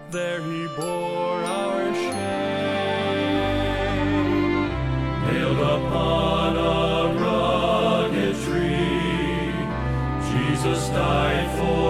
There he bore our shame. Nailed upon a rugged tree, Jesus died for